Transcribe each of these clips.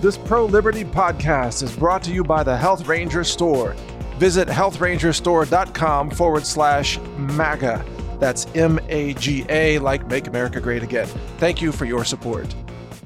This Pro-Liberty podcast is brought to you by the Health Ranger Store. Visit healthrangerstore.com/MAGA. That's MAGA, like Make America Great Again. Thank you for your support.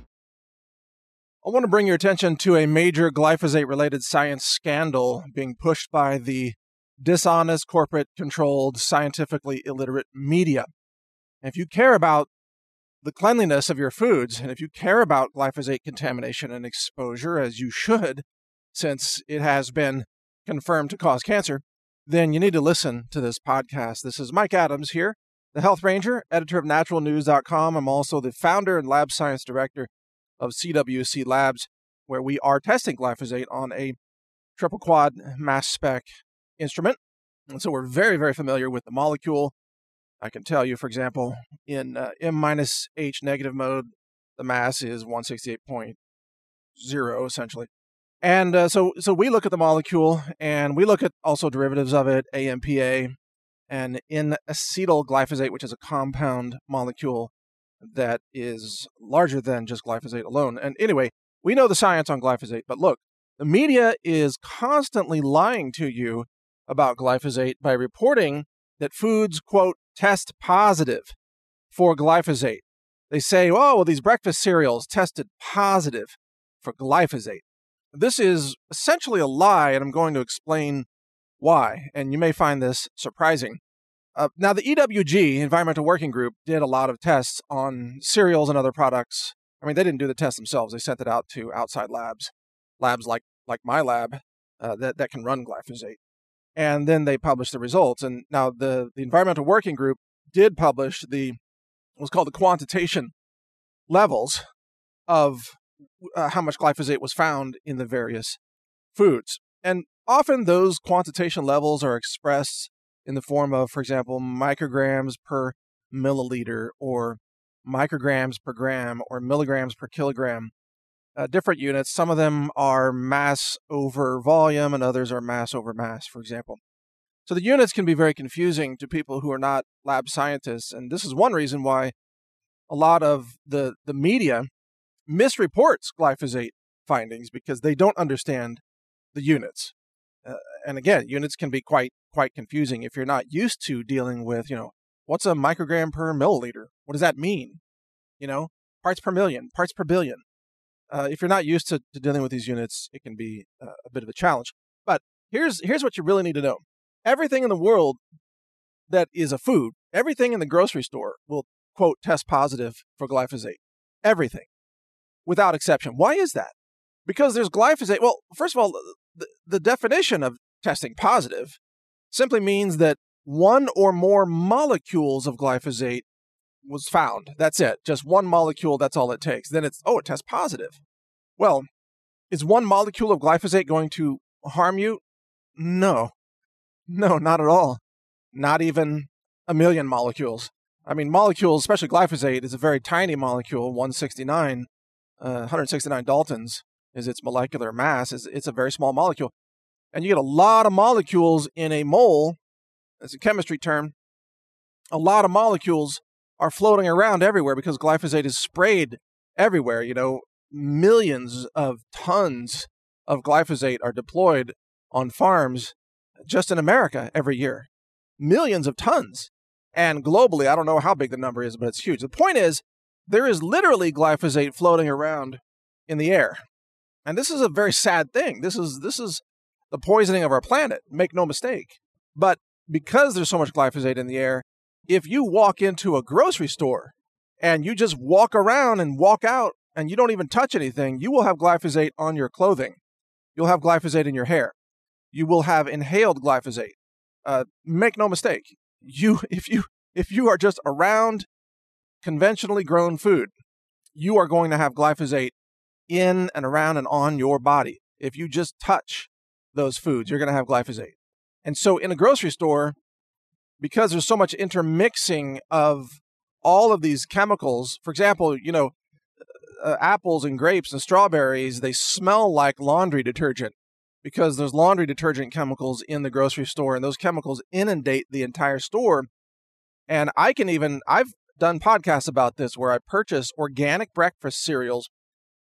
I want to bring your attention to a major glyphosate-related science scandal being pushed by the dishonest, corporate-controlled, scientifically illiterate media. And if you care about the cleanliness of your foods, and if you care about glyphosate contamination and exposure, as you should, since it has been confirmed to cause cancer, then you need to listen to this podcast. This is Mike Adams here, the Health Ranger, editor of naturalnews.com. I'm also the founder and lab science director of CWC Labs, where we are testing glyphosate on a triple quad mass spec instrument. And so we're very, very familiar with the molecule. I can tell you, for example, in M-H negative mode, the mass is 168.0, essentially. And so we look at the molecule, and we look at also derivatives of it, AMPA, and N-acetyl glyphosate, which is a compound molecule that is larger than just glyphosate alone. And anyway, we know the science on glyphosate, but look, the media is constantly lying to you about glyphosate by reporting that foods, quote, test positive for glyphosate. They say, oh, well, these breakfast cereals tested positive for glyphosate. This is essentially a lie, and I'm going to explain why, and you may find this surprising. Now, the EWG, Environmental Working Group, did a lot of tests on cereals and other products. I mean, they didn't do the test themselves. They sent it out to outside labs like my lab that can run glyphosate. And then they published the results. And now the Environmental Working Group did publish what's called the quantitation levels of how much glyphosate was found in the various foods. And often those quantitation levels are expressed in the form of, for example, micrograms per milliliter or micrograms per gram or milligrams per kilogram. Different units. Some of them are mass over volume and others are mass over mass, for example. So the units can be very confusing to people who are not lab scientists. And this is one reason why a lot of the media misreports glyphosate findings, because they don't understand the units. And again, units can be quite confusing if you're not used to dealing with, what's a microgram per milliliter? What does that mean? Parts per million, parts per billion. If you're not used to dealing with these units, it can be a bit of a challenge. But here's what you really need to know. Everything in the world that is a food, everything in the grocery store will, quote, test positive for glyphosate. Everything, without exception. Why is that? Because there's glyphosate. Well, first of all, the definition of testing positive simply means that one or more molecules of glyphosate was found. That's it. Just one molecule, that's all it takes. Then it tests positive. Well, is one molecule of glyphosate going to harm you? No, not at all. Not even a million molecules. I mean, molecules, especially glyphosate, is a very tiny molecule, 169 Daltons is its molecular mass. It's a very small molecule. And you get a lot of molecules in a mole. That's a chemistry term. A lot of molecules are floating around everywhere because glyphosate is sprayed everywhere. Millions of tons of glyphosate are deployed on farms just in America every year. Millions of tons. And globally, I don't know how big the number is, but it's huge. The point is, there is literally glyphosate floating around in the air. And this is a very sad thing. This is the poisoning of our planet. Make no mistake. But because there's so much glyphosate in the air, if you walk into a grocery store and you just walk around and walk out and you don't even touch anything, you will have glyphosate on your clothing. You'll have glyphosate in your hair. You will have inhaled glyphosate. Make no mistake. If you are just around conventionally grown food, you are going to have glyphosate in and around and on your body. If you just touch those foods, you're going to have glyphosate. And so in a grocery store, because there's so much intermixing of all of these chemicals, for example, apples and grapes and strawberries, they smell like laundry detergent because there's laundry detergent chemicals in the grocery store, and those chemicals inundate the entire store. And I've done podcasts about this where I purchase organic breakfast cereals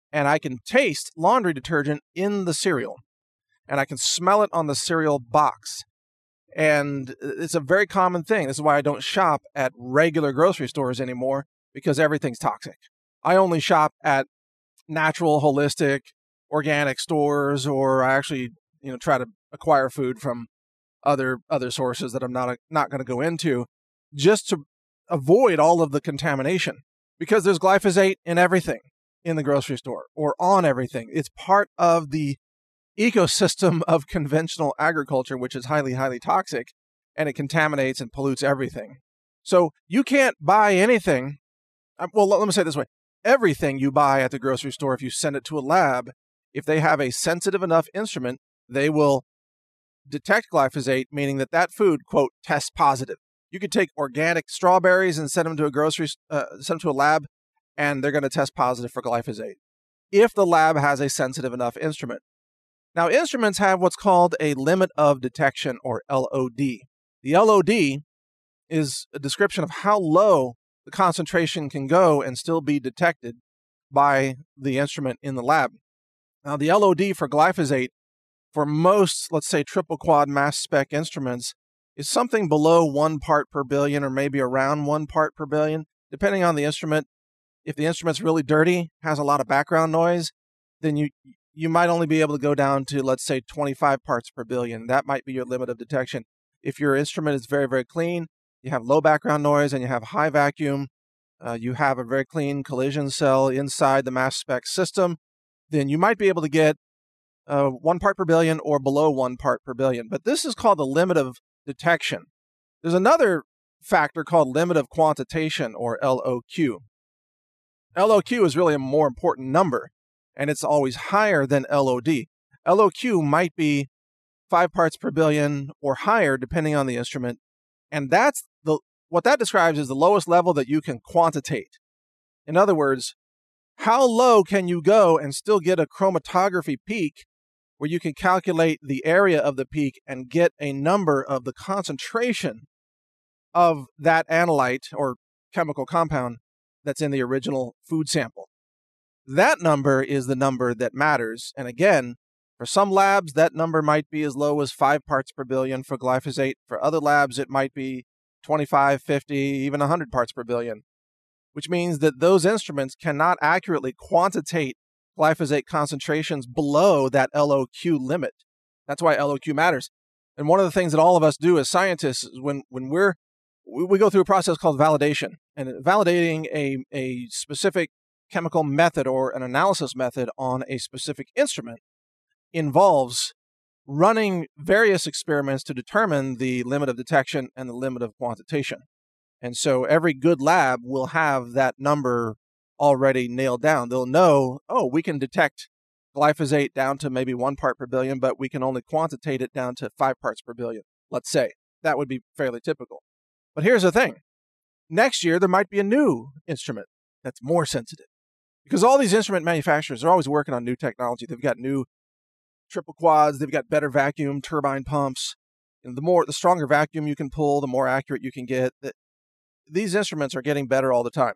and I can taste laundry detergent in the cereal, and I can smell it on the cereal box. And it's a very common thing. This is why I don't shop at regular grocery stores anymore, because everything's toxic. I only shop at natural, holistic, organic stores, or I actually, try to acquire food from other sources that I'm not going to go into, just to avoid all of the contamination, because there's glyphosate in everything in the grocery store or on everything. It's part of the ecosystem of conventional agriculture, which is highly, highly toxic, and it contaminates and pollutes everything. So you can't buy anything. Well, let me say it this way. Everything you buy at the grocery store, if you send it to a lab, if they have a sensitive enough instrument, they will detect glyphosate, meaning that food, quote, tests positive. You could take organic strawberries and send them to a lab, and they're going to test positive for glyphosate if the lab has a sensitive enough instrument. Now, instruments have what's called a limit of detection, or LOD. The LOD is a description of how low the concentration can go and still be detected by the instrument in the lab. Now, the LOD for glyphosate for most, let's say, triple quad mass spec instruments is something below 1 part per billion, or maybe around 1 part per billion, depending on the instrument. If the instrument's really dirty, has a lot of background noise, then you might only be able to go down to, let's say, 25 parts per billion. That might be your limit of detection. If your instrument is very, very clean, you have low background noise, and you have high vacuum, you have a very clean collision cell inside the mass spec system, then you might be able to get 1 part per billion or below 1 part per billion. But this is called the limit of detection. There's another factor called limit of quantitation, or LOQ. LOQ is really a more important number, and it's always higher than LOD. LOQ might be 5 parts per billion or higher, depending on the instrument, and what that describes is the lowest level that you can quantitate. In other words, how low can you go and still get a chromatography peak where you can calculate the area of the peak and get a number of the concentration of that analyte or chemical compound that's in the original food sample. That number is the number that matters. And again, for some labs, that number might be as low as 5 parts per billion for glyphosate. For other labs, it might be 25, 50, even 100 parts per billion, which means that those instruments cannot accurately quantitate glyphosate concentrations below that LOQ limit. That's why LOQ matters. And one of the things that all of us do as scientists is when we go through a process called validation. And validating a specific chemical method or an analysis method on a specific instrument involves running various experiments to determine the limit of detection and the limit of quantitation. And so every good lab will have that number already nailed down. They'll know, we can detect glyphosate down to maybe 1 part per billion, but we can only quantitate it down to 5 parts per billion, let's say. That would be fairly typical. But here's the thing. Next year, there might be a new instrument that's more sensitive, because all these instrument manufacturers are always working on new technology. They've got new triple quads. They've got better vacuum turbine pumps. And the stronger vacuum you can pull, the more accurate you can get. These instruments are getting better all the time.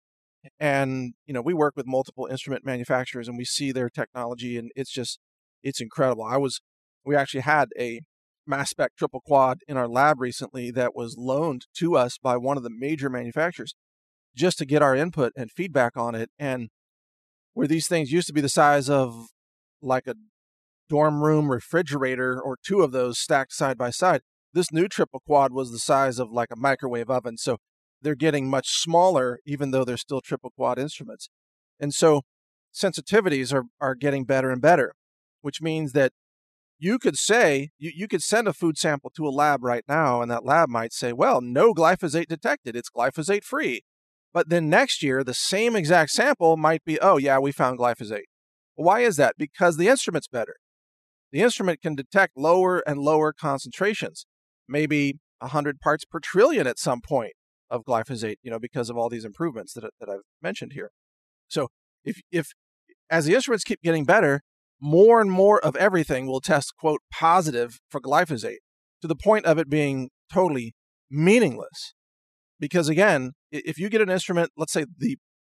And, we work with multiple instrument manufacturers, and we see their technology, and it's incredible. We actually had a mass spec triple quad in our lab recently that was loaned to us by one of the major manufacturers just to get our input and feedback on it. And where these things used to be the size of like a dorm room refrigerator or 2 of those stacked side by side, this new triple quad was the size of like a microwave oven. So they're getting much smaller, even though they're still triple quad instruments. And so sensitivities are getting better and better, which means that you could say, you could send a food sample to a lab right now, and that lab might say, well, no glyphosate detected. It's glyphosate free. But then next year, the same exact sample might be, oh, yeah, we found glyphosate. Why is that? Because the instrument's better. The instrument can detect lower and lower concentrations, maybe 100 parts per trillion at some point of glyphosate, because of all these improvements that I've mentioned here. So if as the instruments keep getting better, more and more of everything will test, quote, positive for glyphosate, to the point of it being totally meaningless. Because again, if you get an instrument, let's say the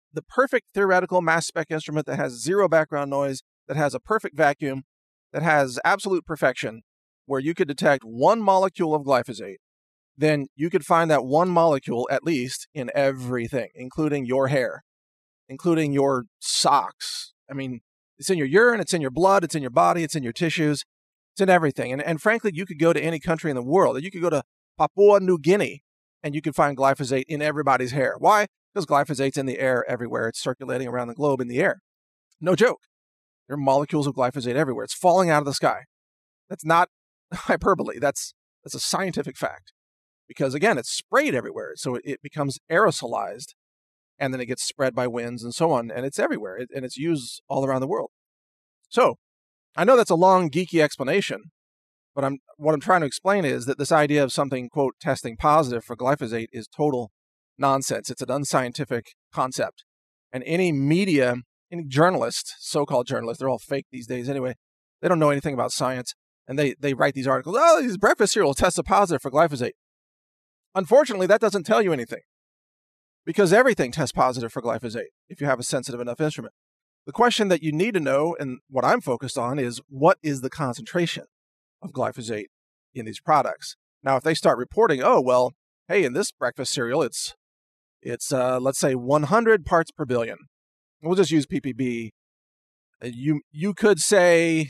the perfect theoretical mass spec instrument that has zero background noise, that has a perfect vacuum, that has absolute perfection, where you could detect one molecule of glyphosate, then you could find that one molecule at least in everything, including your hair, including your socks. I mean, it's in your urine, it's in your blood, it's in your body, it's in your tissues, it's in everything. And frankly, you could go to any country in the world. You could go to Papua New Guinea and you could find glyphosate in everybody's hair. Why? Because glyphosate's in the air everywhere. It's circulating around the globe in the air. No joke. There are molecules of glyphosate everywhere. It's falling out of the sky. That's not hyperbole. That's a scientific fact. Because again, it's sprayed everywhere. So it becomes aerosolized and then it gets spread by winds and so on. And it's everywhere and it's used all around the world. So I know that's a long, geeky explanation, but what I'm trying to explain is that this idea of something, quote, testing positive for glyphosate is total nonsense. It's an unscientific concept. And any media, any journalist, so-called journalists, they're all fake these days anyway, they don't know anything about science. And they write these articles, oh, these breakfast cereals tested positive for glyphosate. Unfortunately, that doesn't tell you anything because everything tests positive for glyphosate if you have a sensitive enough instrument. The question that you need to know, and what I'm focused on, is what is the concentration of glyphosate in these products? Now, if they start reporting, oh, well, hey, in this breakfast cereal, it's let's say 100 parts per billion. We'll just use ppb. You could say,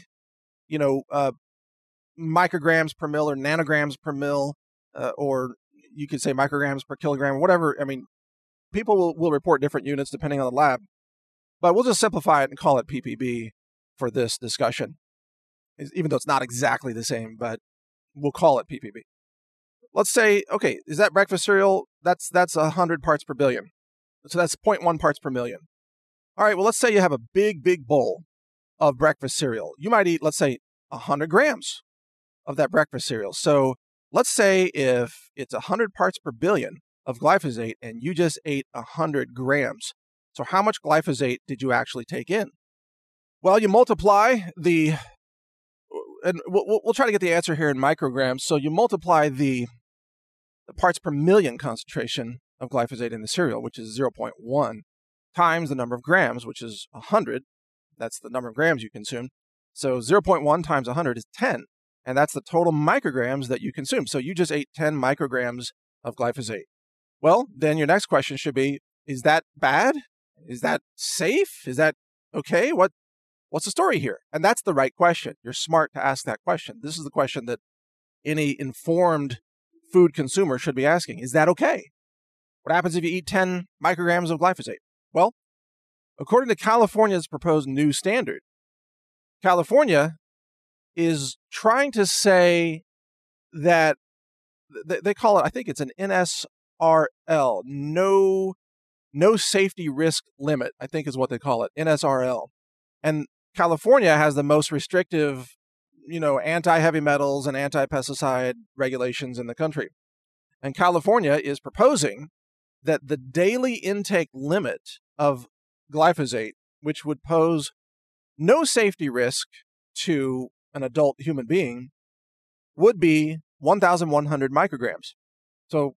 micrograms per mil or nanograms per mil, or you could say micrograms per kilogram, or whatever. I mean, people will report different units depending on the lab. But we'll just simplify it and call it ppb for this discussion, even though it's not exactly the same, but we'll call it ppb. Let's say, okay, is that breakfast cereal? That's 100 parts per billion. So that's 0.1 parts per million. All right, well, let's say you have a big, big bowl of breakfast cereal. You might eat, let's say, 100 grams of that breakfast cereal. So let's say if it's 100 parts per billion of glyphosate and you just ate 100 grams. So how much glyphosate did you actually take in? Well, you multiply and we'll try to get the answer here in micrograms. So you multiply the parts per million concentration of glyphosate in the cereal, which is 0.1, times the number of grams, which is 100. That's the number of grams you consume. So 0.1 times 100 is 10. And that's the total micrograms that you consume. So you just ate 10 micrograms of glyphosate. Well, then your next question should be, is that bad? Is that safe? Is that okay? What's the story here? And that's the right question. You're smart to ask that question. This is the question that any informed food consumer should be asking. Is that okay? What happens if you eat 10 micrograms of glyphosate? Well, according to California's proposed new standard, California is trying to say that they call it, I think it's an NSRL, no safety risk limit, I think is what they call it, NSRL. And California has the most restrictive, anti-heavy metals and anti-pesticide regulations in the country. And California is proposing that the daily intake limit of glyphosate, which would pose no safety risk to an adult human being, would be 1,100 micrograms. So,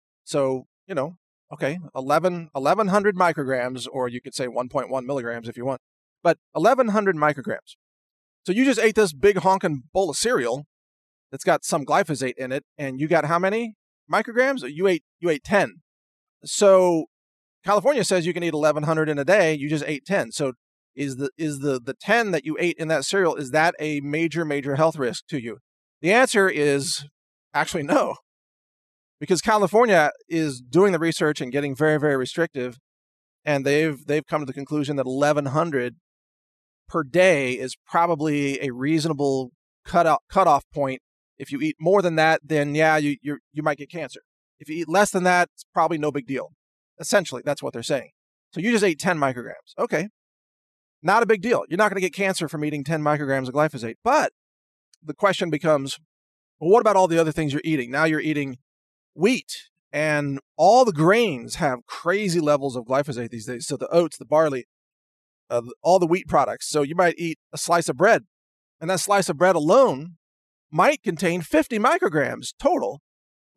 okay, 1,100 micrograms, or you could say 1.1 milligrams if you want, but 1,100 micrograms. So you just ate this big honking bowl of cereal that's got some glyphosate in it, and you got how many micrograms? You ate 10. So California says you can eat 1,100 in a day. You just ate 10. So is the 10 that you ate in that cereal, is that a major, major health risk to you? The answer is actually no, because California is doing the research and getting very, very restrictive, and they've come to the conclusion that 1,100 per day is probably a reasonable cutoff point. If you eat more than that, then yeah, you might get cancer. If you eat less than that, it's probably no big deal. Essentially, that's what they're saying. So you just ate 10 micrograms. Okay. Not a big deal. You're not going to get cancer from eating 10 micrograms of glyphosate. But the question becomes, well, what about all the other things you're eating? Now you're eating wheat, and all the grains have crazy levels of glyphosate these days. So the oats, the barley, all the wheat products. So you might eat a slice of bread, and that slice of bread alone might contain 50 micrograms total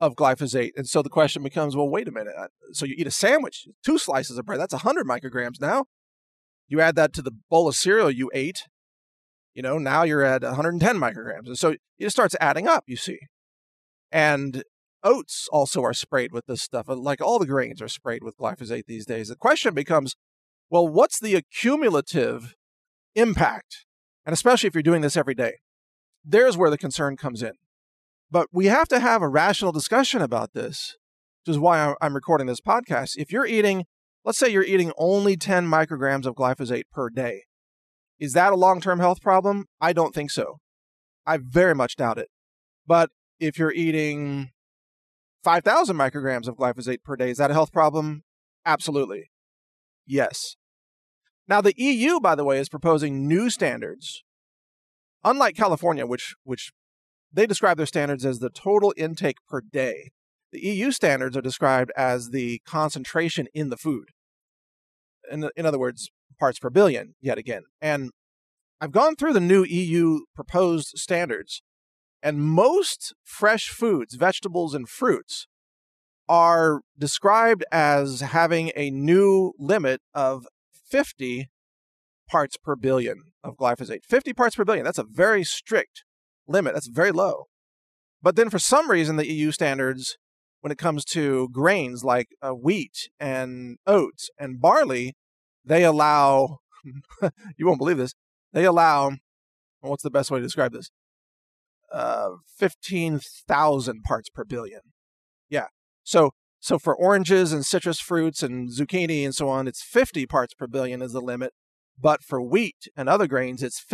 of glyphosate. And so the question becomes, well, wait a minute. So you eat a sandwich, 2 slices of bread, that's 100 micrograms now. You add that to the bowl of cereal you ate, now you're at 110 micrograms. And so it starts adding up, you see. And oats also are sprayed with this stuff. Like all the grains are sprayed with glyphosate these days. The question becomes, well, what's the accumulative impact? And especially if you're doing this every day. There's where the concern comes in. But we have to have a rational discussion about this, which is why I'm recording this podcast. If you're eating, let's say you're eating only 10 micrograms of glyphosate per day, is that a long-term health problem? I don't think so. I very much doubt it. But if you're eating 5,000 micrograms of glyphosate per day, is that a health problem? Absolutely. Yes. Now, the EU, by the way, is proposing new standards. Unlike California, which they describe their standards as the total intake per day, the EU standards are described as the concentration in the food. In other words, parts per billion, yet again. And I've gone through the new EU proposed standards, and most fresh foods, vegetables, and fruits are described as having a new limit of 50 parts per billion of glyphosate. 50 parts per billion, that's a very strict limit. That's very low. But then for some reason, the EU standards, when it comes to grains like wheat and oats and barley, they allow, you won't believe this, they allow, what's the best way to describe this? 15,000 parts per billion. Yeah. So for oranges and citrus fruits and zucchini and so on, it's 50 parts per billion is the limit. But for wheat and other grains, it's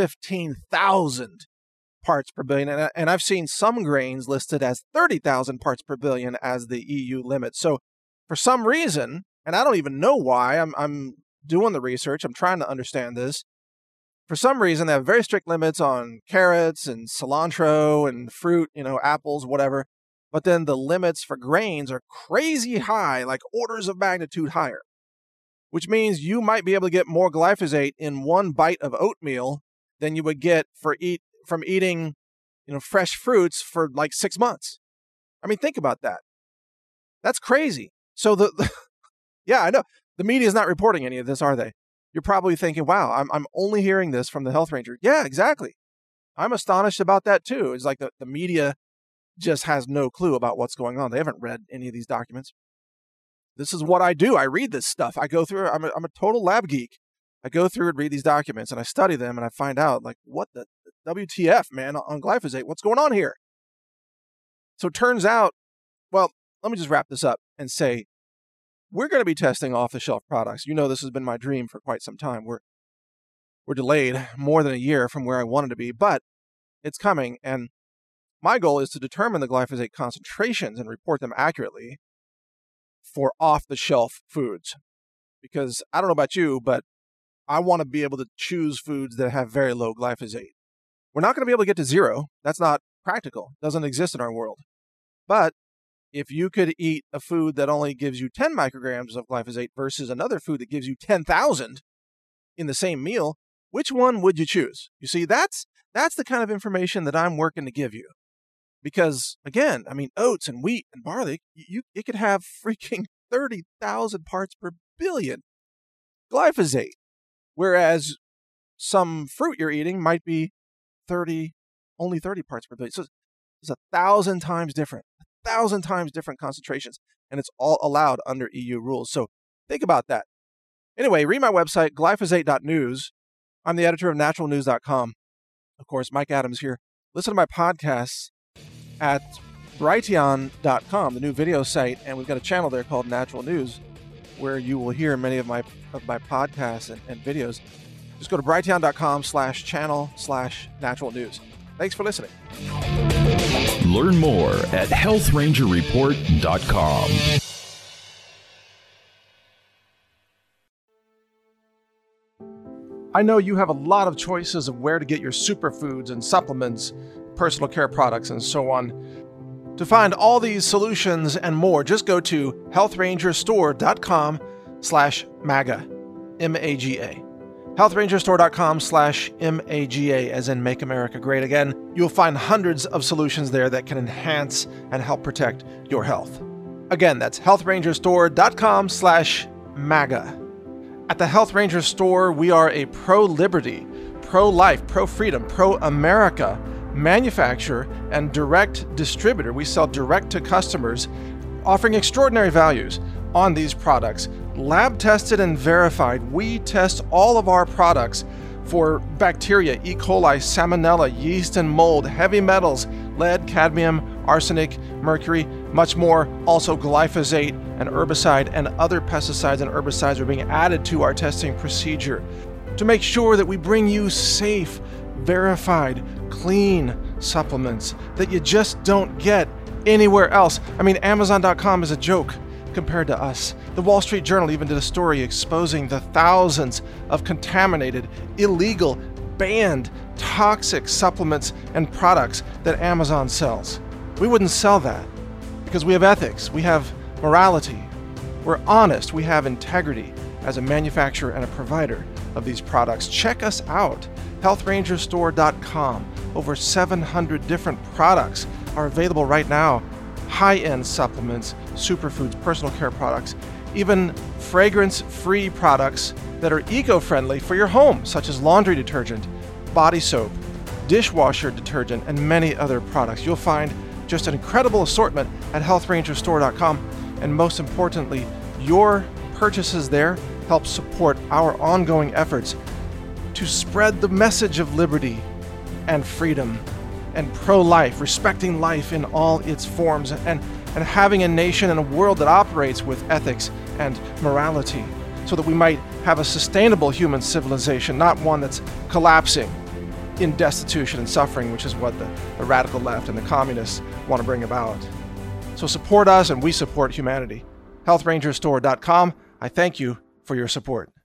15,000 parts per billion. And I've seen some grains listed as 30,000 parts per billion as the EU limit. So for some reason, and I don't even know why, I'm doing the research, I'm trying to understand this. For some reason, they have very strict limits on carrots and cilantro and fruit, apples, whatever. But then the limits for grains are crazy high, like orders of magnitude higher, which means you might be able to get more glyphosate in one bite of oatmeal than you would get from eating, fresh fruits for like 6 months. I mean, think about that. That's crazy. So yeah, I know the media is not reporting any of this, are they? You're probably thinking, wow, I'm only hearing this from the health ranger. Yeah, exactly. I'm astonished about that too. It's like the media just has no clue about what's going on. They haven't read any of these documents. This is what I do. I read this stuff. I go through, I'm a total lab geek. I go through and read these documents and I study them and I find out like, what the WTF, man, on glyphosate? What's going on here? So it turns out, well, let me just wrap this up and say, we're going to be testing off-the-shelf products. This has been my dream for quite some time. We're delayed more than a year from where I wanted to be, but it's coming. And my goal is to determine the glyphosate concentrations and report them accurately for off-the-shelf foods. Because I don't know about you, but I want to be able to choose foods that have very low glyphosate. We're not going to be able to get to zero. That's not practical. It doesn't exist in our world. But if you could eat a food that only gives you 10 micrograms of glyphosate versus another food that gives you 10,000 in the same meal, which one would you choose? You see, that's the kind of information that I'm working to give you. Because, again, I mean, oats and wheat and barley, it could have freaking 30,000 parts per billion glyphosate. Whereas some fruit you're eating might be only 30 parts per billion. So it's 1,000 times different. 1,000 times different concentrations, and it's all allowed under EU rules. So think about that. Anyway, read my website, glyphosate.news. I'm the editor of naturalnews.com. Of course, Mike Adams here. Listen to my podcasts at Brighteon.com, the new video site, and we've got a channel there called Natural News, where you will hear many of my podcasts and videos. Just go to Brighteon.com/channel/natural news. Thanks for listening. Learn more at healthrangerreport.com. I know you have a lot of choices of where to get your superfoods and supplements, personal care products, and so on. To find all these solutions and more, just go to healthrangerstore.com/MAGA, M-A-G-A. HealthRangerStore.com/MAGA, as in Make America Great Again. You'll find hundreds of solutions there that can enhance and help protect your health. Again, that's HealthRangerStore.com/MAGA. At the Health Ranger Store, we are a pro-liberty, pro-life, pro-freedom, pro-America manufacturer and direct distributor. We sell direct to customers, offering extraordinary values on these products. Lab tested and verified. We test all of our products for bacteria, E. coli, salmonella, yeast and mold, heavy metals, lead, cadmium, arsenic, mercury, much more. Also glyphosate, an herbicide, and other pesticides and herbicides are being added to our testing procedure to make sure that we bring you safe, verified, clean supplements that you just don't get anywhere else. I mean, Amazon.com is a joke compared to us. The Wall Street Journal even did a story exposing the thousands of contaminated, illegal, banned, toxic supplements and products that Amazon sells. We wouldn't sell that because we have ethics, we have morality, we're honest, we have integrity as a manufacturer and a provider of these products. Check us out, HealthRangerStore.com. Over 700 different products are available right now. High-end supplements, superfoods, personal care products, even fragrance-free products that are eco-friendly for your home, such as laundry detergent, body soap, dishwasher detergent, and many other products. You'll find just an incredible assortment at HealthRangerStore.com, and most importantly, your purchases there help support our ongoing efforts to spread the message of liberty and freedom and pro-life, respecting life in all its forms, and having a nation and a world that operates with ethics and morality, so that we might have a sustainable human civilization, not one that's collapsing in destitution and suffering, which is what the radical left and the communists want to bring about. So support us, and we support humanity. HealthRangerStore.com. I thank you for your support.